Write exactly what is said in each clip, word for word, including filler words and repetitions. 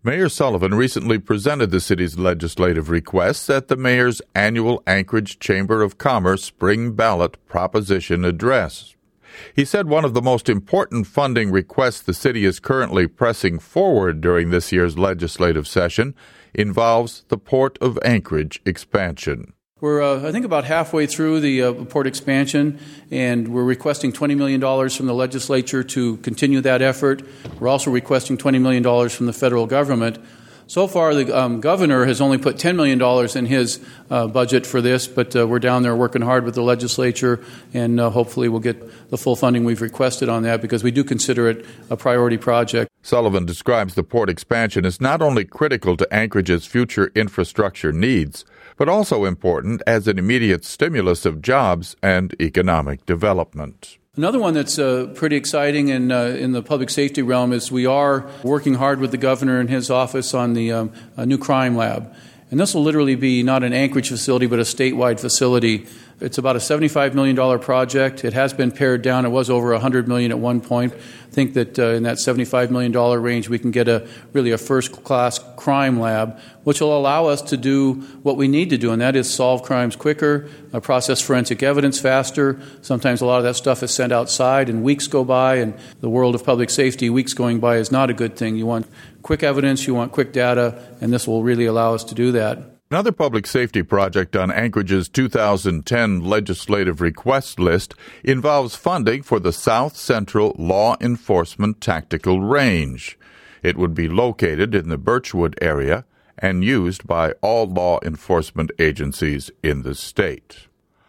Mayor Sullivan recently presented the city's legislative requests at the mayor's annual Anchorage Chamber of Commerce Spring Ballot Proposition Address. He said one of the most important funding requests the city is currently pressing forward during this year's legislative session involves the Port of Anchorage expansion. We're, uh, I think, about halfway through the uh, port expansion, and we're requesting twenty million dollars from the legislature to continue that effort. We're also requesting twenty million dollars from the federal government. So far, the um, governor has only put ten million dollars in his uh, budget for this, but uh, we're down there working hard with the legislature, and uh, hopefully we'll get the full funding we've requested on that because we do consider it a priority project. Sullivan describes the port expansion as not only critical to Anchorage's future infrastructure needs, but also important as an immediate stimulus of jobs and economic development. Another one that's uh, pretty exciting in, uh, in the public safety realm is we are working hard with the governor and his office on the um, new crime lab. And this will literally be not an Anchorage facility, but a statewide facility. It's about a seventy-five million dollars project. It has been pared down. It was over one hundred million dollars at one point. I think that uh, in that seventy-five million dollars range, we can get a really a first-class crime lab, which will allow us to do what we need to do, and that is solve crimes quicker, uh, process forensic evidence faster. Sometimes a lot of that stuff is sent outside, and weeks go by. And the world of public safety, weeks going by is not a good thing. You want quick evidence, you want quick data, and this will really allow us to do that. Another public safety project on Anchorage's two thousand ten legislative request list involves funding for the South Central Law Enforcement Tactical Range. It would be located in the Birchwood area and used by all law enforcement agencies in the state.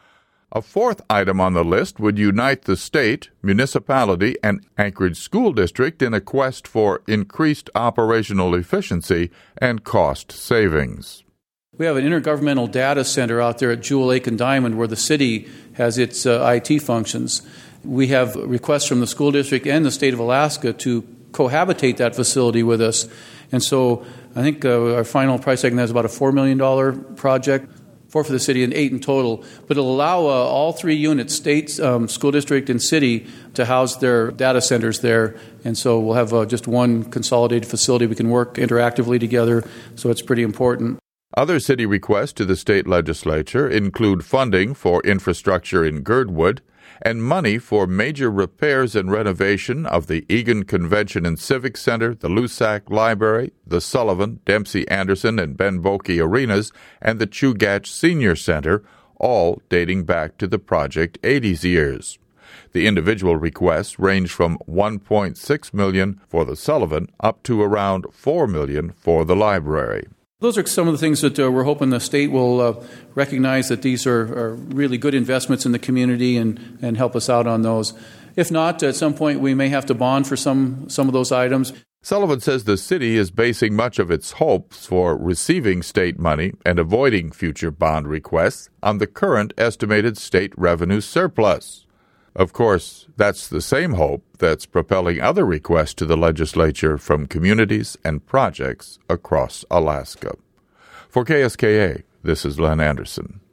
A fourth item on the list would unite the state, municipality, and Anchorage School District in a quest for increased operational efficiency and cost savings. We have an intergovernmental data center out there at Jewel Lake and Diamond where the city has its uh, I T functions. We have requests from the school district and the state of Alaska to cohabitate that facility with us. And so I think uh, our final price tag is about a four million dollars project, four for the city and eight in total. But it'll allow uh, all three units, state, um, school district, and city, to house their data centers there. And so we'll have uh, just one consolidated facility. We can work interactively together, so it's pretty important. Other city requests to the state legislature include funding for infrastructure in Girdwood and money for major repairs and renovation of the Egan Convention and Civic Center, the Lusac Library, the Sullivan, Dempsey Anderson, and Ben Boeke Arenas, and the Chugach Senior Center, all dating back to the Project eighties years. The individual requests range from one point six million dollars for the Sullivan up to around four million dollars for the library. Those are some of the things that uh, we're hoping the state will uh, recognize that these are, are really good investments in the community and, and help us out on those. If not, at some point we may have to bond for some, some of those items. Sullivan says the city is basing much of its hopes for receiving state money and avoiding future bond requests on the current estimated state revenue surplus. Of course, that's the same hope that's propelling other requests to the legislature from communities and projects across Alaska. For K S K A, this is Len Anderson.